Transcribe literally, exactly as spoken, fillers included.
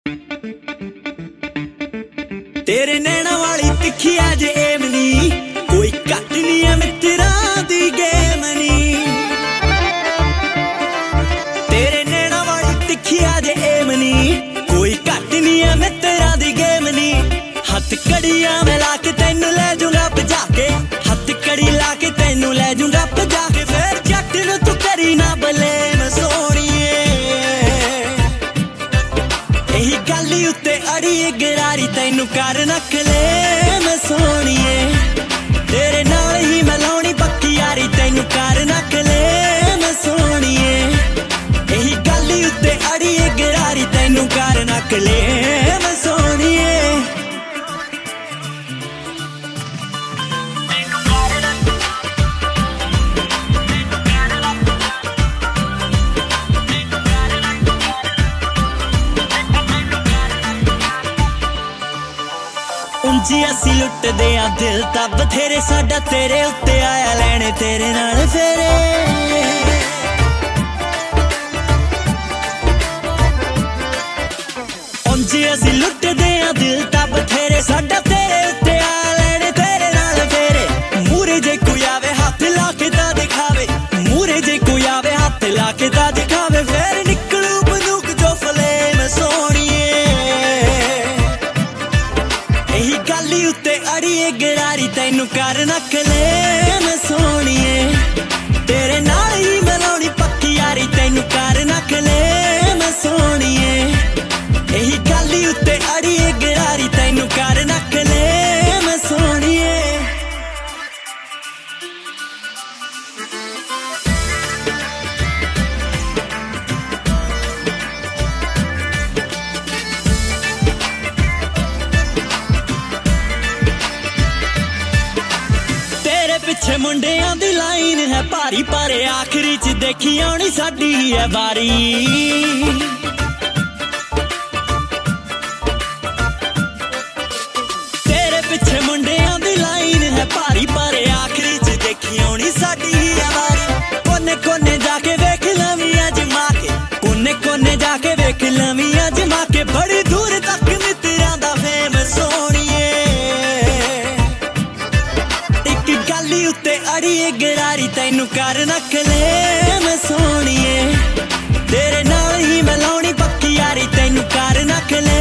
तेरे नैना वाली तिखी अज एमनी कोई घट नहीं है मित्रा दी गेमनी। तेरे नैना वाली तिखी अज एमनी कोई घट नहीं है मित्रा दी गेमनी। हथ कड़ियां मैं ला के तेनू ले जूंगा भजा के, हथ कड़ी ला के तेनू ले जूंगा भजा के। फिर जट नू तू करी ना बलेम सोहणीए, यही गल उत्ते अड़ी गरारी तेनू कर नख ले मैं सोहणीए। तेरे नाल ही मैं लाउणी पक्की यारी तेनू कर नख ले मैं सोहणीए। यही गल उत्ते अड़ी गरारी तेनू कर नख ले मैं सोहणीए। जी असी लुटदे आ दिल तां बथेरे, साडा तेरे उत्ते आया लैणे तेरे नाल फेरे। जी असी लुटदे आ दिल तां बथेरे, साडा तेरे उत्ते आया लैणे तेरे नाल फेरे। मूरे जे कोई आवे हाथ ला के तां दिखावे, मूरे जे कोई आवे हाथ ला के तां दिखावे। फिर निकलू बंदूक जो फलेम सोहणीए, यही गल उत्ते अड़ी गरारी तेनू कर नख ले मैं सोहणीए। तेरे नाल ही मैं लाउणी पक्की यारी तेनू कर नख ले मैं सोहणीए। यही गल उत्ते अड़ी गरारी तेनू कर नख ले मैं सोहणीए। पिछे मुंडियां दी लाइन है भारी, पर आखिरी च देखी आनी साडी है बारी। तेरे पिछे मुंडियां दी लाइन है भारी, पर आखिरी च देखी आनी साडी है बारी। कोने कोने जाके वेख लवी अजमा के, कोने कोने जाके वेख लवी अजमा के। बड़ी दूर तक मित्रा दा फेम सोहणीए, उत्ते अड़ी गरारी तेनू कर नख ले मैं सोहणीए। तेरे नाल ही मैं लाउणी पक्की यारी तेनू कर नख ले